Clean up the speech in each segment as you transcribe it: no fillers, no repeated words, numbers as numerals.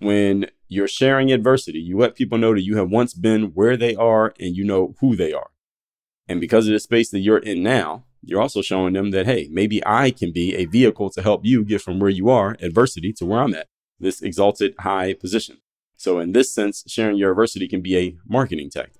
When you're sharing adversity, you let people know that you have once been where they are and you know who they are. And because of the space that you're in now, you're also showing them that, hey, maybe I can be a vehicle to help you get from where you are, adversity, to where I'm at, this exalted high position. So in this sense, sharing your adversity can be a marketing tactic.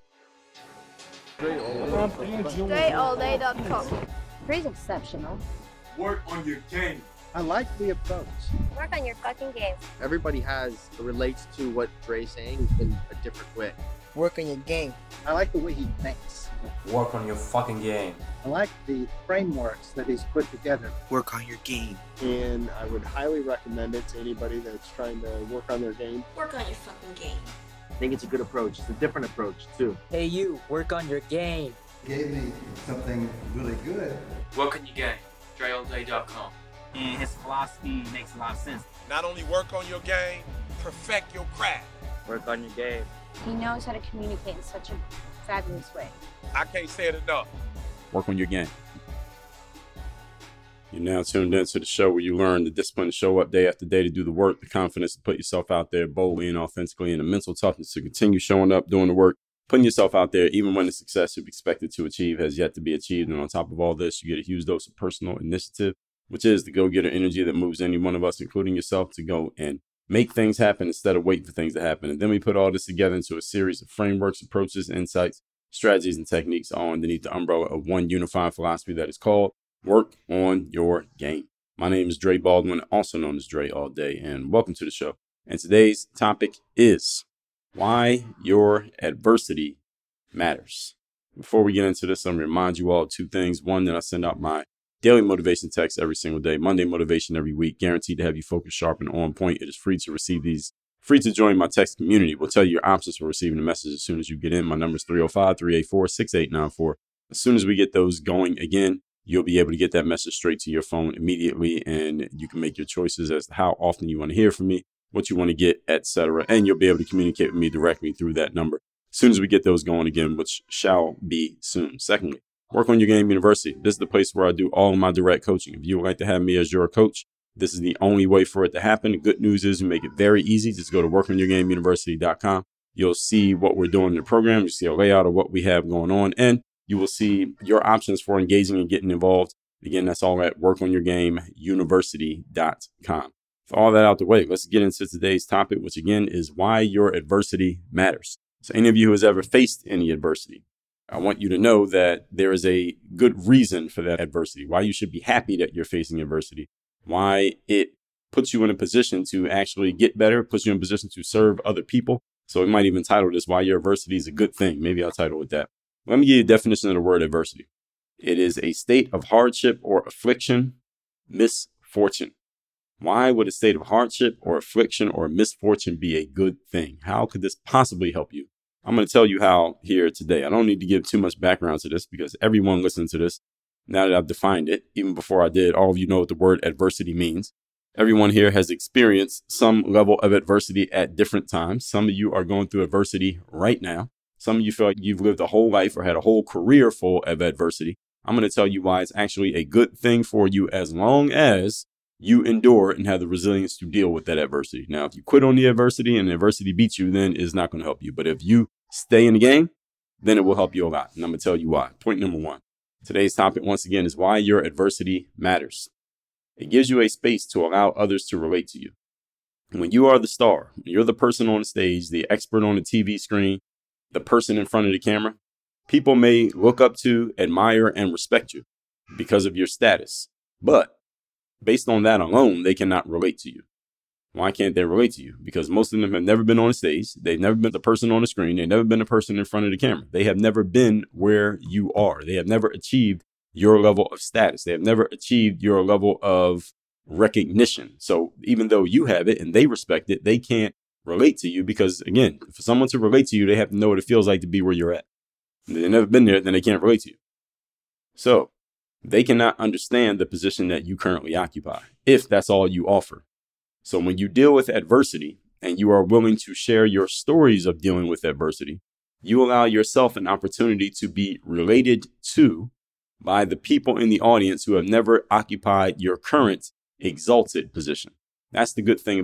StrayAllDay.com. Pretty exceptional. Work on your game. I like the approach. Work on your fucking game. Everybody relates to what Dre's saying in a different way. Work on your game. I like the way he thinks. Work on your fucking game. I like the frameworks that he's put together. Work on your game. And I would highly recommend it to anybody that's trying to work on their game. Work on your fucking game. I think it's a good approach. It's a different approach, too. Hey, you, work on your game. Gave me something really good. Work on your game. StrayAllDay.com. And his philosophy makes a lot of sense. Not only work on your game, perfect your craft. Work on your game. He knows how to communicate in such a fabulous way. I can't say it enough. Work on your game. You're now tuned into the show where you learn the discipline to show up day after day to do the work, the confidence to put yourself out there boldly and authentically, and the mental toughness to continue showing up, doing the work, putting yourself out there, even when the success you've expected to achieve has yet to be achieved. And on top of all this, you get a huge dose of personal initiative, which is the go-getter energy that moves any one of us, including yourself, to go and make things happen instead of waiting for things to happen. And then we put all this together into a series of frameworks, approaches, insights, strategies, and techniques, all underneath the umbrella of one unified philosophy that is called Work on Your Game. My name is Dre Baldwin, also known as Dre All Day, and welcome to the show. And today's topic is why your adversity matters. Before we get into this, I'm going to remind you all of two things. One, that I send out my daily motivation text every single day, Monday motivation every week, guaranteed to have you focused, sharp, and on point. It is free to receive these, free to join my text community. We'll tell you your options for receiving the message as soon as you get in. My number is 305-384-6894. As soon as we get those going again, you'll be able to get that message straight to your phone immediately, and you can make your choices as to how often you want to hear from me, what you want to get, etc. And you'll be able to communicate with me directly through that number as soon as we get those going again, which shall be soon. Secondly, Work on Your Game University. This is the place where I do all of my direct coaching. If you would like to have me as your coach, this is the only way for it to happen. The good news is we make it very easy. Just go to workonyourgameuniversity.com. You'll see what we're doing in the program. You'll see a layout of what we have going on, and you will see your options for engaging and getting involved. Again, that's all at workonyourgameuniversity.com. For all that out the way, let's get into today's topic, which again is why your adversity matters. So any of you who has ever faced any adversity, I want you to know that there is a good reason for that adversity, why you should be happy that you're facing adversity, why it puts you in a position to actually get better, puts you in a position to serve other people. So we might even title this, Why Your Adversity is a Good Thing. Maybe I'll title it that. Let me give you a definition of the word adversity. It is a state of hardship or affliction, misfortune. Why would a state of hardship or affliction or misfortune be a good thing? How could this possibly help you? I'm going to tell you how here today. I don't need to give too much background to this because everyone listening to this, now that I've defined it, even before I did, all of you know what the word adversity means. Everyone here has experienced some level of adversity at different times. Some of you are going through adversity right now. Some of you feel like you've lived a whole life or had a whole career full of adversity. I'm going to tell you why it's actually a good thing for you as long as you endure and have the resilience to deal with that adversity. Now, if you quit on the adversity and the adversity beats you, then it's not going to help you. But if you stay in the game, then it will help you a lot. And I'm going to tell you why. Point number one. Today's topic, once again, is why your adversity matters. It gives you a space to allow others to relate to you. When you are the star, when you're the person on the stage, the expert on the TV screen, the person in front of the camera, people may look up to, admire, and respect you because of your status. But based on that alone, they cannot relate to you. Why can't they relate to you? Because most of them have never been on a stage. They've never been the person on the screen. They've never been the person in front of the camera. They have never been where you are. They have never achieved your level of status. They have never achieved your level of recognition. So even though you have it and they respect it, they can't relate to you because, again, for someone to relate to you, they have to know what it feels like to be where you're at. If they've never been there, then they can't relate to you. So they cannot understand the position that you currently occupy if that's all you offer. So when you deal with adversity and you are willing to share your stories of dealing with adversity, you allow yourself an opportunity to be related to by the people in the audience who have never occupied your current exalted position. That's the good thing about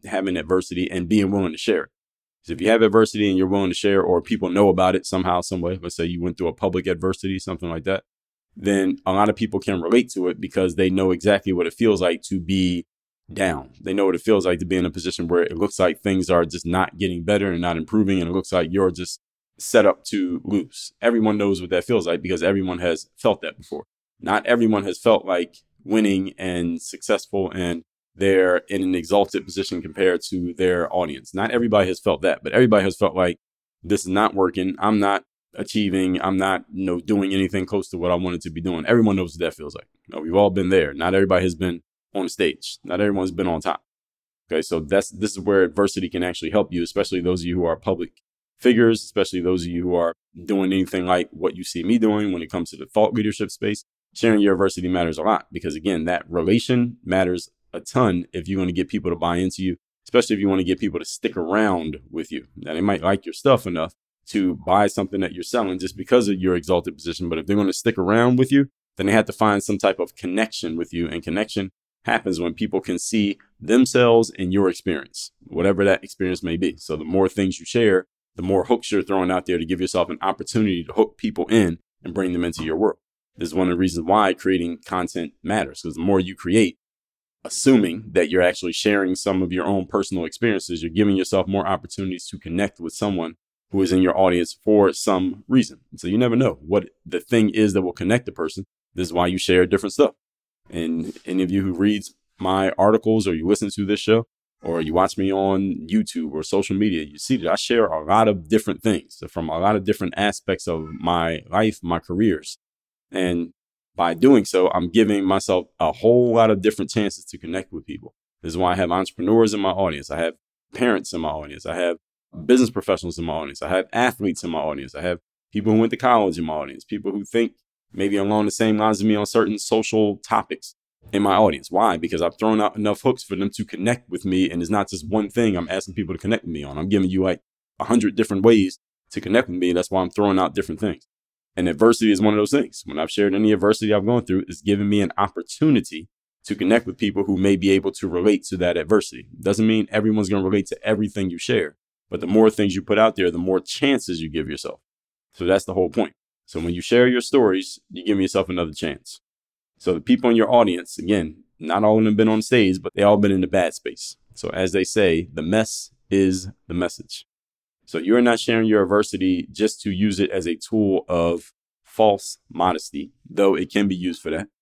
having adversity and being willing to share it. So if you have adversity and you're willing to share, or people know about it somehow, some way, let's say you went through a public adversity, something like that, then a lot of people can relate to it because they know exactly what it feels like to be down. They know what it feels like to be in a position where it looks like things are just not getting better and not improving. And it looks like you're just set up to lose. Everyone knows what that feels like because everyone has felt that before. Not everyone has felt like winning and successful and they're in an exalted position compared to their audience. Not everybody has felt that, but everybody has felt like this is not working. I'm not achieving. I'm not, doing anything close to what I wanted to be doing. Everyone knows what that feels like. We've all been there. Not everybody has been on stage. Not everyone's been on top. Okay. So this is where adversity can actually help you, especially those of you who are public figures, especially those of you who are doing anything like what you see me doing when it comes to the thought leadership space. Sharing your adversity matters a lot because again, that relation matters a ton if you're going to get people to buy into you, especially if you want to get people to stick around with you. Now, they might like your stuff enough to buy something that you're selling just because of your exalted position. But if they're going to stick around with you, then they have to find some type of connection with you. And connection happens when people can see themselves in your experience, whatever that experience may be. So the more things you share, the more hooks you're throwing out there to give yourself an opportunity to hook people in and bring them into your world. This is one of the reasons why creating content matters, because the more you create, assuming that you're actually sharing some of your own personal experiences, you're giving yourself more opportunities to connect with someone who is in your audience for some reason. So you never know what the thing is that will connect the person. This is why you share different stuff. And any of you who reads my articles or you listen to this show or you watch me on YouTube or social media, you see that I share a lot of different things from a lot of different aspects of my life, my careers. And by doing so, I'm giving myself a whole lot of different chances to connect with people. This is why I have entrepreneurs in my audience. I have parents in my audience. I have business professionals in my audience. I have athletes in my audience. I have people who went to college in my audience, people who think maybe along the same lines as me on certain social topics in my audience. Why? Because I've thrown out enough hooks for them to connect with me. And it's not just one thing I'm asking people to connect with me on. I'm giving you like 100 different ways to connect with me. That's why I'm throwing out different things. And adversity is one of those things. When I've shared any adversity I've gone through, it's given me an opportunity to connect with people who may be able to relate to that adversity. Doesn't mean everyone's going to relate to everything you share, but the more things you put out there, the more chances you give yourself. So that's the whole point. So when you share your stories, you give yourself another chance. So the people in your audience, again, not all of them have been on stage, but they all been in the bad space. So as they say, the mess is the message. So you're not sharing your adversity just to use it as a tool of false modesty, though it can be used for that.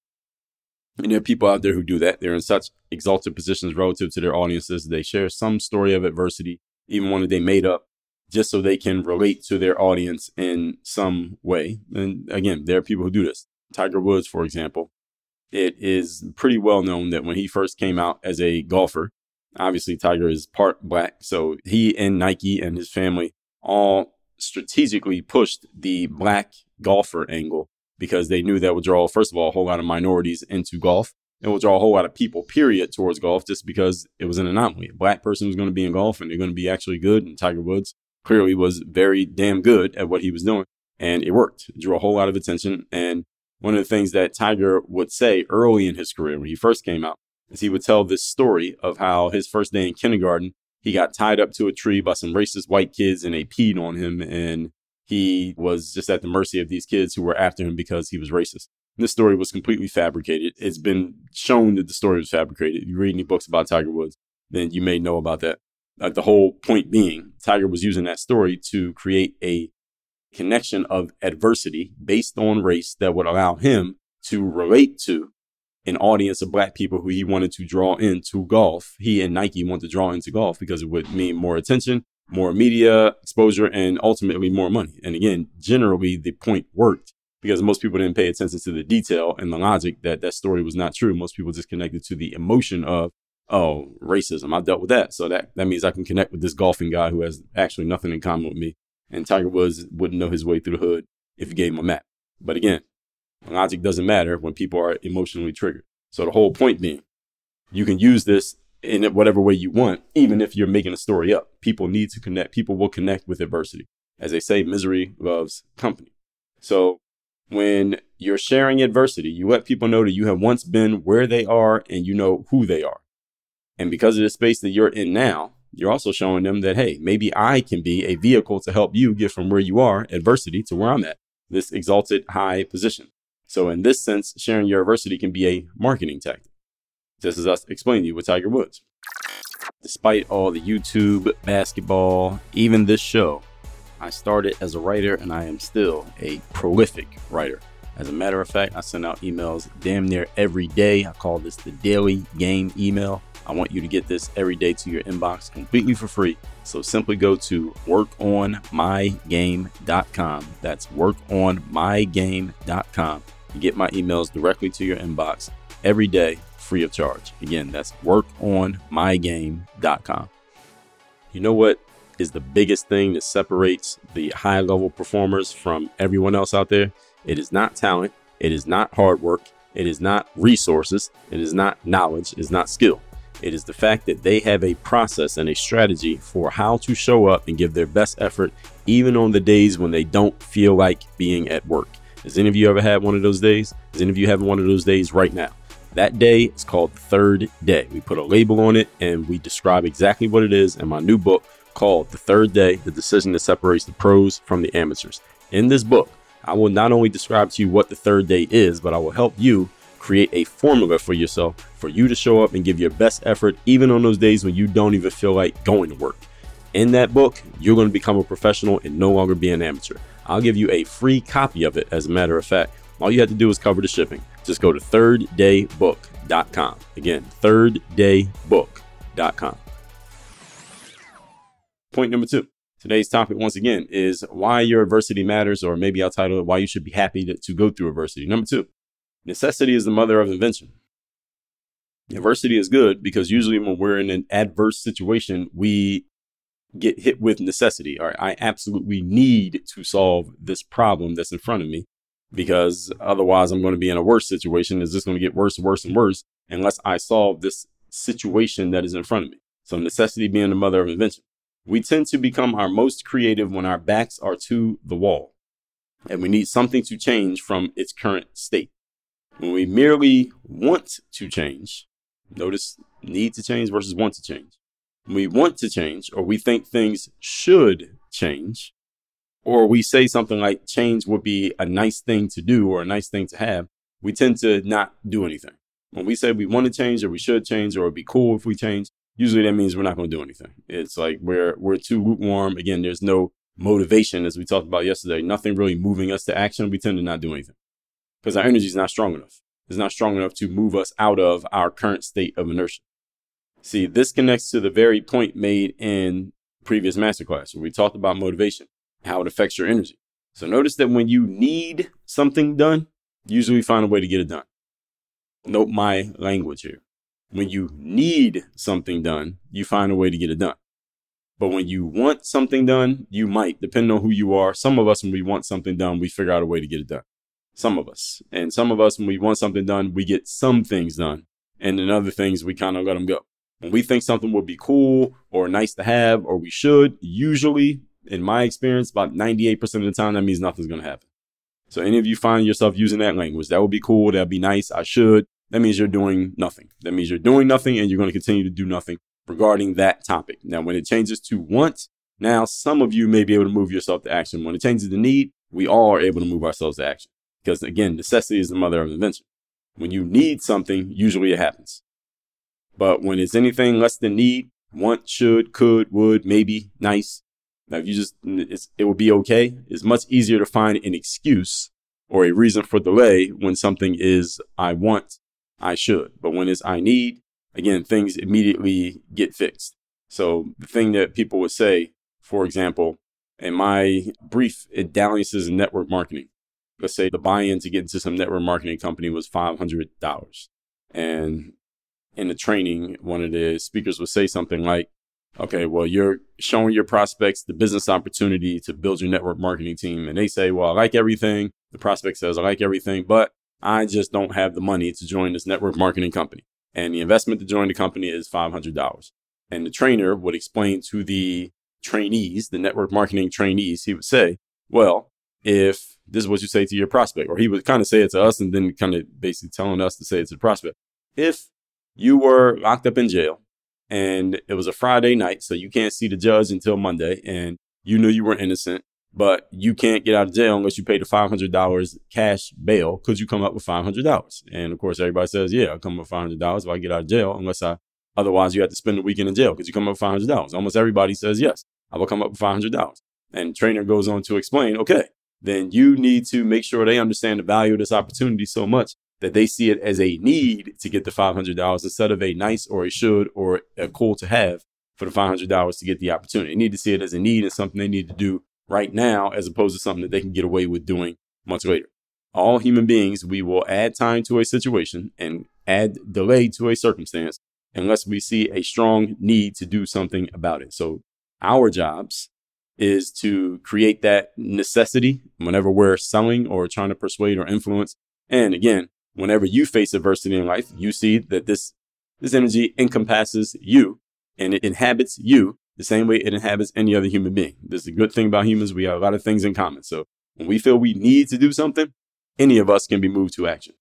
And there are people out there who do that. They're in such exalted positions relative to their audiences. They share some story of adversity, even one that they made up, just so they can relate to their audience in some way. And again, there are people who do this. Tiger Woods, for example, it is pretty well known that when he first came out as a golfer, obviously Tiger is part black. So he and Nike and his family all strategically pushed the black golfer angle because they knew that would draw, first of all, a whole lot of minorities into golf. It will draw a whole lot of people, period, towards golf just because it was an anomaly. A black person was going to be in golf and they're going to be actually good. And Tiger Woods clearly was very damn good at what he was doing. And it worked. It drew a whole lot of attention. And one of the things that Tiger would say early in his career when he first came out is he would tell this story of how his first day in kindergarten, he got tied up to a tree by some racist white kids and they peed on him. And he was just at the mercy of these kids who were after him because he was racist. And this story was completely fabricated. It's been shown that the story was fabricated. If you read any books about Tiger Woods, then you may know about that. The whole point being, Tiger was using that story to create a connection of adversity based on race that would allow him to relate to an audience of black people who he wanted to draw into golf. He and Nike wanted to draw into golf because it would mean more attention, more media exposure, and ultimately more money. And again, generally the point worked because most people didn't pay attention to the detail and the logic that that story was not true. Most people just connected to the emotion of, oh, racism. I've dealt with that. So that means I can connect with this golfing guy who has actually nothing in common with me. And Tiger Woods wouldn't know his way through the hood if you gave him a map. But again, logic doesn't matter when people are emotionally triggered. So the whole point being, you can use this in whatever way you want, even if you're making a story up. People need to connect. People will connect with adversity. As they say, misery loves company. So when you're sharing adversity, you let people know that you have once been where they are and you know who they are. And because of the space that you're in now, you're also showing them that, hey, maybe I can be a vehicle to help you get from where you are, adversity, to where I'm at, this exalted high position. So in this sense, sharing your adversity can be a marketing tactic. Just as us explained to you with Tiger Woods. Despite all the YouTube, basketball, even this show, I started as a writer and I am still a prolific writer. As a matter of fact, I send out emails damn near every day. I call this the daily game email. I want you to get this every day to your inbox completely for free. So simply go to workonmygame.com. That's workonmygame.com. You get my emails directly to your inbox every day, free of charge. Again, that's workonmygame.com. You know what is the biggest thing that separates the high level performers from everyone else out there? It is not talent. It is not hard work. It is not resources. It is not knowledge. It is not skill. It is the fact that they have a process and a strategy for how to show up and give their best effort, even on the days when they don't feel like being at work. Has any of you ever had one of those days? Is any of you having one of those days right now? That day is called the third day. We put a label on it and we describe exactly what it is in my new book called The Third Day, The Decision That Separates the Pros from the Amateurs. In this book, I will not only describe to you what the third day is, but I will help you create a formula for yourself for you to show up and give your best effort, even on those days when you don't even feel like going to work. In that book, you're going to become a professional and no longer be an amateur. I'll give you a free copy of it. As a matter of fact, all you have to do is cover the shipping. Just go to thirddaybook.com. Again, thirddaybook.com. Point number 2. Today's topic, once again, is why your adversity matters, or maybe I'll title it why you should be happy to go through adversity. Number 2, necessity is the mother of invention. Adversity is good because usually when we're in an adverse situation, we get hit with necessity. All right, I absolutely need to solve this problem that's in front of me because otherwise I'm going to be in a worse situation. It's just going to get worse and worse and worse unless I solve this situation that is in front of me. So necessity being the mother of invention. We tend to become our most creative when our backs are to the wall and we need something to change from its current state. When we merely want to change, notice need to change versus want to change. When we want to change, or we think things should change, or we say something like change would be a nice thing to do or a nice thing to have, we tend to not do anything. When we say we want to change or we should change or it'd be cool if we change, usually that means we're not going to do anything. It's like we're too lukewarm. Again, there's no motivation, as we talked about yesterday, nothing really moving us to action. We tend to not do anything because our energy is not strong enough. It's not strong enough to move us out of our current state of inertia. See, this connects to the very point made in previous masterclass where we talked about motivation, how it affects your energy. So notice that when you need something done, usually find a way to get it done. Note my language here. When you need something done, you find a way to get it done. But when you want something done, you might, depending on who you are. Some of us, when we want something done, we figure out a way to get it done. Some of us. And some of us, when we want something done, we get some things done. And then other things, we kind of let them go. When we think something would be cool or nice to have, or we should, usually, in my experience, about 98% of the time, that means nothing's going to happen. So any of you find yourself using that language, that would be cool, that'd be nice, I should. That means you're doing nothing. That means you're doing nothing and you're going to continue to do nothing regarding that topic. Now, when it changes to want, now some of you may be able to move yourself to action. When it changes to need, we all are able to move ourselves to action. Because again, necessity is the mother of invention. When you need something, usually it happens. But when it's anything less than need, want, should, could, would, maybe, nice. Now, if you just, it will be okay. It's much easier to find an excuse or a reason for delay when something is I want, I should. But when it's I need, again, things immediately get fixed. So the thing that people would say, for example, in my brief at Dalliance's in network marketing, let's say the buy-in to get into some network marketing company was $500. And in the training, one of the speakers would say something like, okay, well, you're showing your prospects the business opportunity to build your network marketing team. And they say, well, I like everything. The prospect says, I like everything, but I just don't have the money to join this network marketing company. And the investment to join the company is $500. And the trainer would explain to the trainees, the network marketing trainees, he would say, well, if this is what you say to your prospect, or he would kind of say it to us and then kind of basically telling us to say it to the prospect. If you were locked up in jail and it was a Friday night, so you can't see the judge until Monday, and you knew you were innocent, but you can't get out of jail unless you pay the $500 cash bail. Could you come up with $500? And of course, everybody says, yeah, I'll come up with $500 if I get out of jail, otherwise you have to spend the weekend in jail. Could you come up with $500? Almost everybody says, yes, I will come up with $500. And the trainer goes on to explain, okay, then you need to make sure they understand the value of this opportunity so much that they see it as a need to get the $500 instead of a nice or a should or a cool to have for the $500 to get the opportunity. They need to see it as a need and something they need to do right now, as opposed to something that they can get away with doing much later. All human beings, we will add time to a situation and add delay to a circumstance unless we see a strong need to do something about it. So our jobs is to create that necessity whenever we're selling or trying to persuade or influence. And again, whenever you face adversity in life, you see that this energy encompasses you and it inhabits you the same way it inhabits any other human being. This is a good thing about humans. We have a lot of things in common. So when we feel we need to do something, any of us can be moved to action.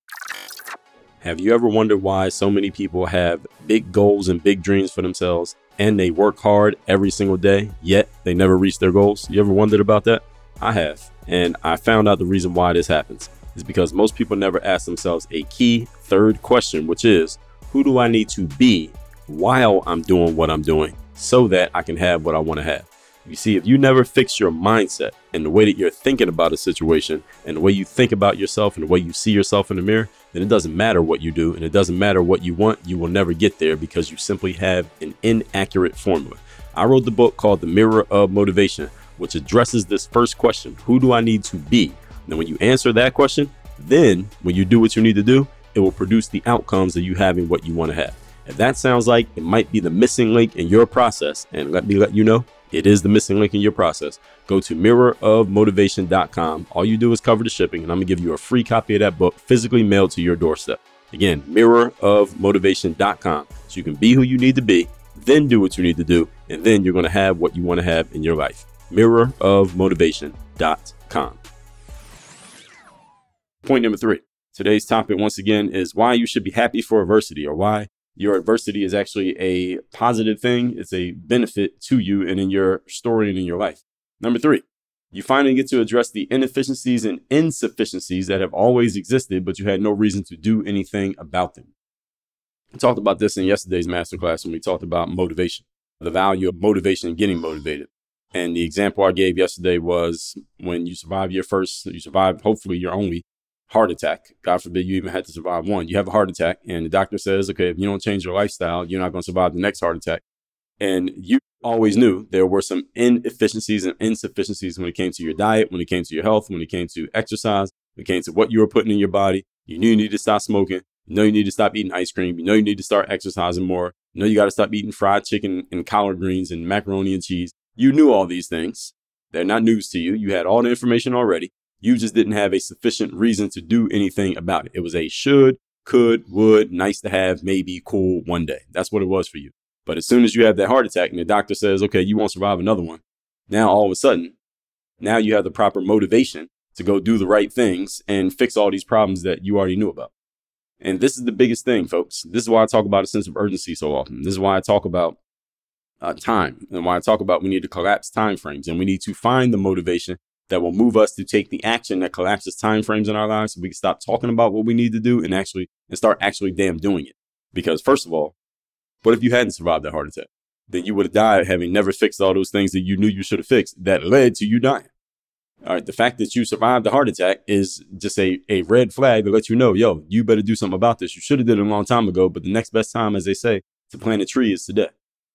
Have you ever wondered why so many people have big goals and big dreams for themselves and they work hard every single day, yet they never reach their goals? You ever wondered about that? I have. And I found out the reason why this happens is because most people never ask themselves a key third question, which is, who do I need to be while I'm doing what I'm doing so that I can have what I want to have? You see, if you never fix your mindset and the way that you're thinking about a situation and the way you think about yourself and the way you see yourself in the mirror, then it doesn't matter what you do and it doesn't matter what you want. You will never get there because you simply have an inaccurate formula. I wrote the book called The Mirror of Motivation, which addresses this first question. Who do I need to be? And when you answer that question, then when you do what you need to do, it will produce the outcomes of you having what you want to have. If that sounds like it might be the missing link in your process, and let me let you know, it is the missing link in your process. Go to mirrorofmotivation.com. All you do is cover the shipping, and I'm going to give you a free copy of that book physically mailed to your doorstep. Again, mirrorofmotivation.com. So you can be who you need to be, then do what you need to do, and then you're going to have what you want to have in your life. Mirrorofmotivation.com. Point number 3. Today's topic, once again, is why you should be happy for adversity, or why your adversity is actually a positive thing. It's a benefit to you and in your story and in your life. Number 3, you finally get to address the inefficiencies and insufficiencies that have always existed, but you had no reason to do anything about them. I talked about this in yesterday's masterclass when we talked about motivation, the value of motivation and getting motivated. And the example I gave yesterday was when you survive hopefully your only heart attack. God forbid you even had to survive one. You have a heart attack and the doctor says, okay, if you don't change your lifestyle, you're not going to survive the next heart attack. And you always knew there were some inefficiencies and insufficiencies when it came to your diet, when it came to your health, when it came to exercise, when it came to what you were putting in your body. You knew you needed to stop smoking. You know you need to stop eating ice cream. You know you need to start exercising more. You know you got to stop eating fried chicken and collard greens and macaroni and cheese. You knew all these things. They're not news to you. You had all the information already. You just didn't have a sufficient reason to do anything about it. It was a should, could, would, nice to have, maybe, cool, one day. That's what it was for you. But as soon as you have that heart attack and the doctor says, okay, you won't survive another one. Now, all of a sudden, now you have the proper motivation to go do the right things and fix all these problems that you already knew about. And this is the biggest thing, folks. This is why I talk about a sense of urgency so often. This is why I talk about time and why I talk about we need to collapse time frames and we need to find the motivation that will move us to take the action that collapses time frames in our lives so we can stop talking about what we need to do and start actually damn doing it. Because first of all, what if you hadn't survived that heart attack? Then you would have died having never fixed all those things that you knew you should have fixed that led to you dying. All right, the fact that you survived the heart attack is just a red flag to let you know, yo, you better do something about this. You should have did it a long time ago, but the next best time, as they say, to plant a tree is today.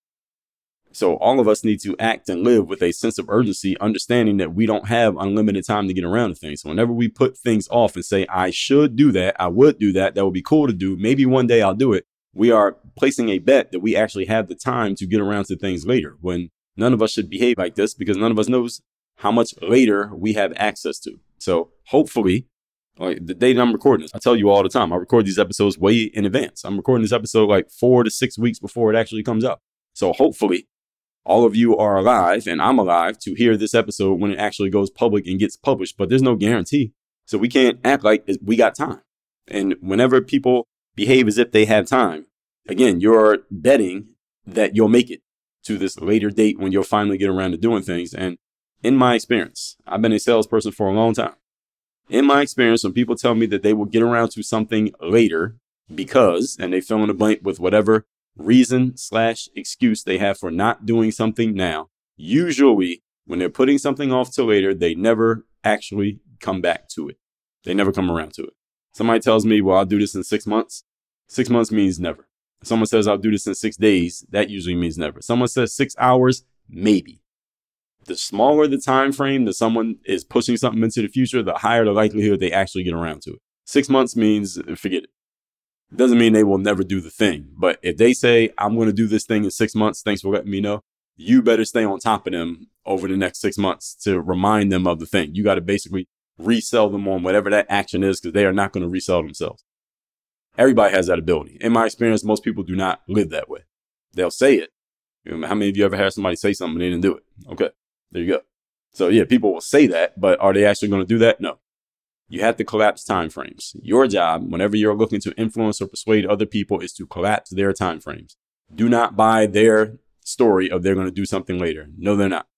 So all of us need to act and live with a sense of urgency, understanding that we don't have unlimited time to get around to things. So whenever we put things off and say, I should do that, I would do that, that would be cool to do, maybe one day I'll do it, we are placing a bet that we actually have the time to get around to things later, when none of us should behave like this because none of us knows how much later we have access to. So hopefully, like the date I'm recording this, I tell you all the time, I record these episodes way in advance. I'm recording this episode like 4 to 6 weeks before it actually comes out. So hopefully all of you are alive and I'm alive to hear this episode when it actually goes public and gets published, but there's no guarantee. So we can't act like we got time. And whenever people behave as if they have time, again, you're betting that you'll make it to this later date when you'll finally get around to doing things. And in my experience, I've been a salesperson for a long time. In my experience, when people tell me that they will get around to something later because, and they fill in the blank with whatever reason/excuse they have for not doing something now, usually when they're putting something off till later, they never actually come back to it. They never come around to it. Somebody tells me, well, I'll do this in 6 months. 6 months means never. Someone says I'll do this in 6 days. That usually means never. Someone says 6 hours, maybe. The smaller the time frame that someone is pushing something into the future, the higher the likelihood they actually get around to it. 6 months means forget it. It doesn't mean they will never do the thing. But if they say, I'm going to do this thing in 6 months, thanks for letting me know, you better stay on top of them over the next 6 months to remind them of the thing. You got to basically resell them on whatever that action is because they are not going to resell themselves. Everybody has that ability. In my experience, most people do not live that way. They'll say it. How many of you ever had somebody say something and they didn't do it? Okay, there you go. So yeah, people will say that, but are they actually going to do that? No. You have to collapse time frames. Your job, whenever you're looking to influence or persuade other people, is to collapse their time frames. Do not buy their story of they're going to do something later. No, they're not.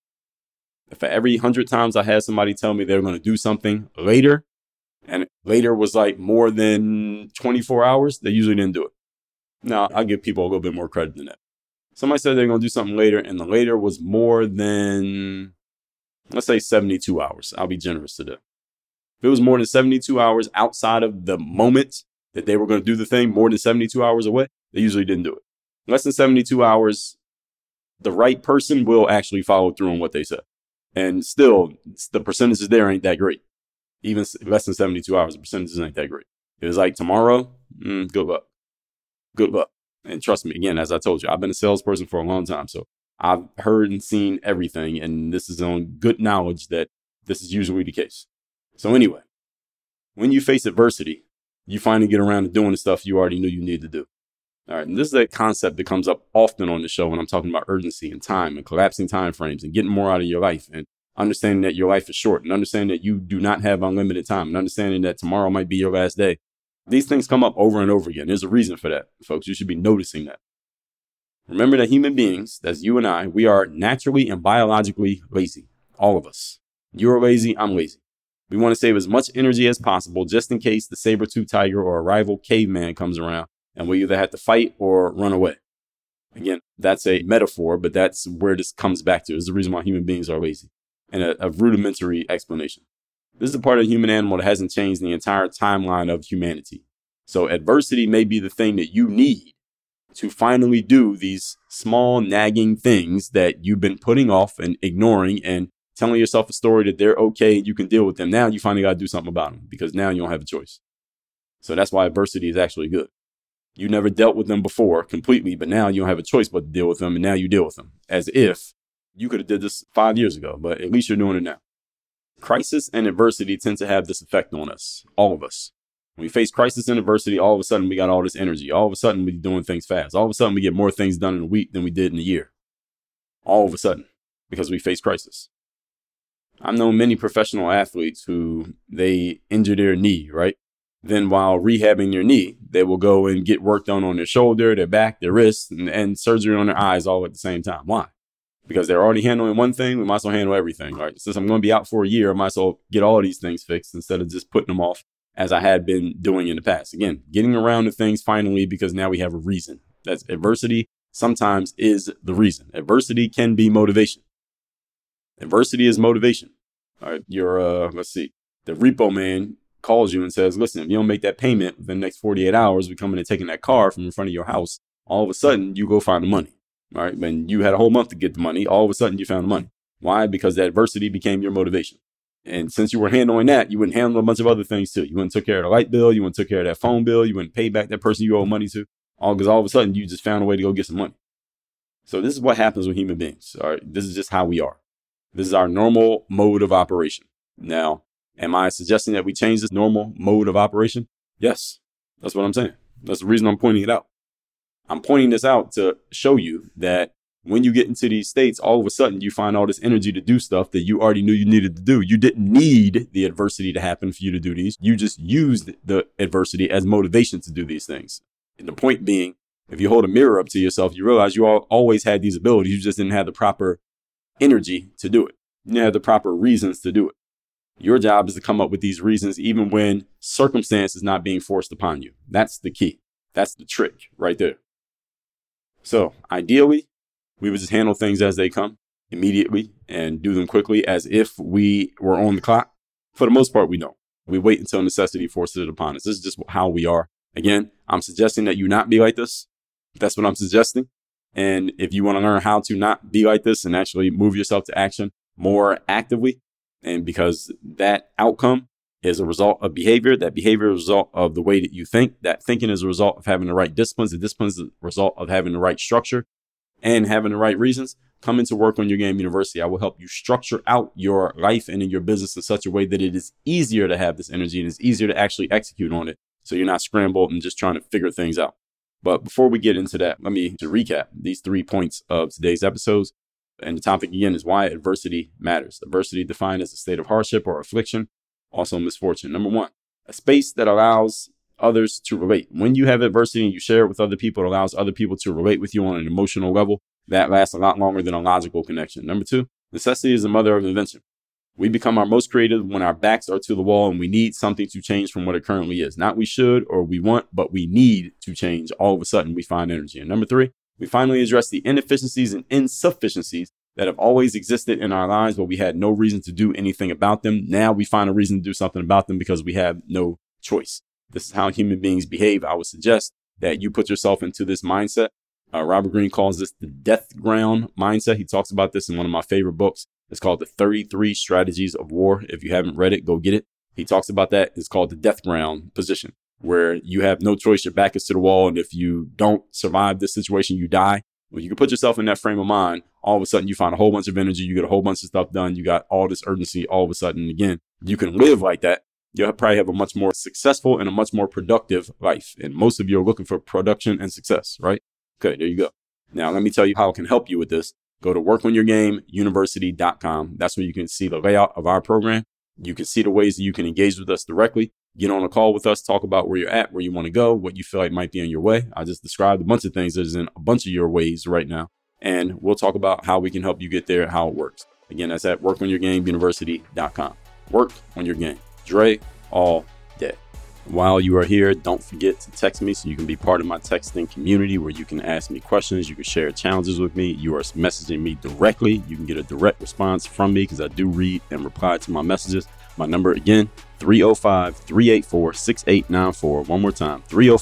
For every 100 times I had somebody tell me they're going to do something later, and later was like more than 24 hours, they usually didn't do it. Now, I'll give people a little bit more credit than that. Somebody said they're going to do something later, and the later was more than, let's say 72 hours. I'll be generous today. If it was more than 72 hours outside of the moment that they were going to do the thing, more than 72 hours away, they usually didn't do it. Less than 72 hours, the right person will actually follow through on what they said. And still, the percentages there ain't that great. Even less than 72 hours, the percentages ain't that great. It was like tomorrow, good luck. Good luck. And trust me, again, as I told you, I've been a salesperson for a long time. So I've heard and seen everything. And this is on good knowledge that this is usually the case. So anyway, when you face adversity, you finally get around to doing the stuff you already knew you needed to do. All right. And this is a concept that comes up often on the show when I'm talking about urgency and time and collapsing time frames and getting more out of your life and understanding that your life is short and understanding that you do not have unlimited time and understanding that tomorrow might be your last day. These things come up over and over again. There's a reason for that, folks. You should be noticing that. Remember that human beings, that's you and I, we are naturally and biologically lazy. All of us. You're lazy, I'm lazy. We want to save as much energy as possible just in case the saber-toothed tiger or a rival caveman comes around and we either have to fight or run away. Again, that's a metaphor, but that's where this comes back to. It's the reason why human beings are lazy. And a rudimentary explanation. This is a part of the human animal that hasn't changed the entire timeline of humanity. So adversity may be the thing that you need to finally do these small nagging things that you've been putting off and ignoring and telling yourself a story that they're okay and you can deal with them. Now you finally got to do something about them because now you don't have a choice. So that's why adversity is actually good. You never dealt with them before completely, but now you don't have a choice but to deal with them. And now you deal with them as if you could have did this 5 years ago, but at least you're doing it now. Crisis and adversity tend to have this effect on us, all of us. When we face crisis and adversity, all of a sudden we got all this energy. All of a sudden we're doing things fast. All of a sudden we get more things done in a week than we did in a year. All of a sudden, because we face crisis. I've known many professional athletes who they injure their knee, right? Then while rehabbing their knee, they will go and get work done on their shoulder, their back, their wrist, and surgery on their eyes all at the same time. Why? Because they're already handling one thing, we might as well handle everything, right? Since I'm going to be out for a year, I might as well get all of these things fixed instead of just putting them off as I had been doing in the past. Again, getting around to things finally because now we have a reason. That's adversity sometimes is the reason. Adversity can be motivation. Adversity is motivation. All right, let's see. The repo man calls you and says, listen, if you don't make that payment within the next 48 hours, we're coming and taking that car from in front of your house. All of a sudden, you go find the money. All right, when you had a whole month to get the money, all of a sudden you found the money. Why? Because the adversity became your motivation. And since you were handling that, you wouldn't handle a bunch of other things too. You wouldn't took care of the light bill. You wouldn't took care of that phone bill. You wouldn't pay back that person you owe money to. Because all of a sudden you just found a way to go get some money. So this is what happens with human beings. All right, this is just how we are. This is our normal mode of operation. Now, am I suggesting that we change this normal mode of operation? Yes, that's what I'm saying. That's the reason I'm pointing it out. I'm pointing this out to show you that when you get into these states, all of a sudden you find all this energy to do stuff that you already knew you needed to do. You didn't need the adversity to happen for you to do these. You just used the adversity as motivation to do these things. And the point being, If you hold a mirror up to yourself, you realize you always had these abilities. You just didn't have the proper energy to do it. You didn't have the proper reasons to do it. Your job is to come up with these reasons even when circumstance is not being forced upon you. That's the key. That's the trick right there. So ideally, we would just handle things as they come immediately and do them quickly as if we were on the clock. For the most part, we don't. We wait until necessity forces it upon us. This is just how we are. Again, I'm suggesting that you not be like this. That's what I'm suggesting. And if you want to learn how to not be like this and actually move yourself to action more actively, and because that outcome is a result of behavior, that behavior is a result of the way that you think, that thinking is a result of having the right disciplines, the disciplines is a result of having the right structure and having the right reasons, come into Work on Your Game University. I will help you structure out your life and in your business in such a way that it is easier to have this energy and it's easier to actually execute on it. So you're not scrambled and just trying to figure things out. But before we get into that, let me just recap these 3 points of today's episodes. And the topic again is why adversity matters. Adversity defined as a state of hardship or affliction, also misfortune. Number 1, a space that allows others to relate. When you have adversity and you share it with other people, it allows other people to relate with you on an emotional level. That lasts a lot longer than a logical connection. Number 2, necessity is the mother of invention. We become our most creative when our backs are to the wall and we need something to change from what it currently is. Not we should or we want, but we need to change. All of a sudden, we find energy. And number 3, we finally address the inefficiencies and insufficiencies that have always existed in our lives, but we had no reason to do anything about them. Now we find a reason to do something about them because we have no choice. This is how human beings behave. I would suggest that you put yourself into this mindset. Robert Greene calls this the death ground mindset. He talks about this in one of my favorite books. It's called The 33 Strategies of War. If you haven't read it, go get it. He talks about that. It's called the death ground position, where you have no choice. Your back is to the wall. And if you don't survive this situation, you die. Well, you can put yourself in that frame of mind. All of a sudden, you find a whole bunch of energy. You get a whole bunch of stuff done. You got all this urgency. All of a sudden, again, you can live like that. You'll probably have a much more successful and a much more productive life. And most of you are looking for production and success, right? Okay, there you go. Now, let me tell you how I can help you with this. Go to workonyourgameuniversity.com. That's where you can see the layout of our program. You can see the ways that you can engage with us directly. Get on a call with us, talk about where you're at, where you want to go, what you feel like might be in your way. I just described a bunch of things that is in a bunch of your ways right now. And we'll talk about how we can help you get there, how it works. Again, that's at workonyourgameuniversity.com. Work on your game. Dre all day. While you are here, don't forget to text me so you can be part of my texting community where you can ask me questions. You can share challenges with me. You are messaging me directly. You can get a direct response from me because I do read and reply to my messages. My number again, 305-384-6894. One more time,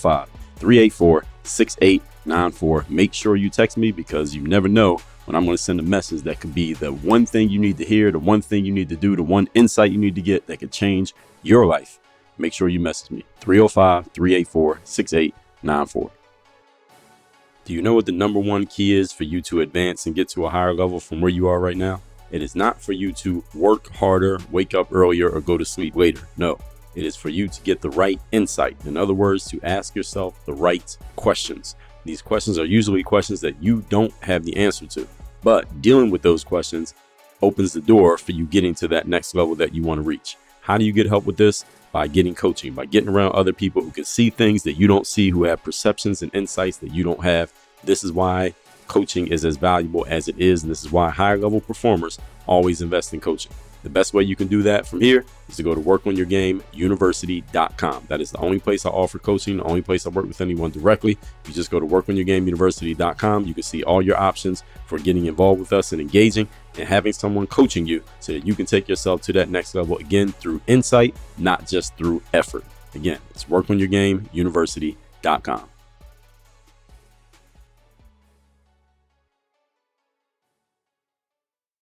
305-384-6894. Make sure you text me because you never know when I'm going to send a message that could be the one thing you need to hear, the one thing you need to do, the one insight you need to get that could change your life. Make sure you message me, 305-384-6894. Do you know what the number one key is for you to advance and get to a higher level from where you are right now? It is not for you to work harder, wake up earlier, or go to sleep later. No, it is for you to get the right insight. In other words, to ask yourself the right questions. These questions are usually questions that you don't have the answer to, but dealing with those questions opens the door for you getting to that next level that you want to reach. How do you get help with this? By getting coaching, by getting around other people who can see things that you don't see, who have perceptions and insights that you don't have. This is why coaching is as valuable as it is. And this is why higher level performers always invest in coaching. The best way you can do that from here is to go to workonyourgameuniversity.com. That is the only place I offer coaching, the only place I work with anyone directly. You just go to workonyourgameuniversity.com. You can see all your options for getting involved with us and engaging and having someone coaching you so that you can take yourself to that next level again through insight, not just through effort. Again, it's workonyourgameuniversity.com.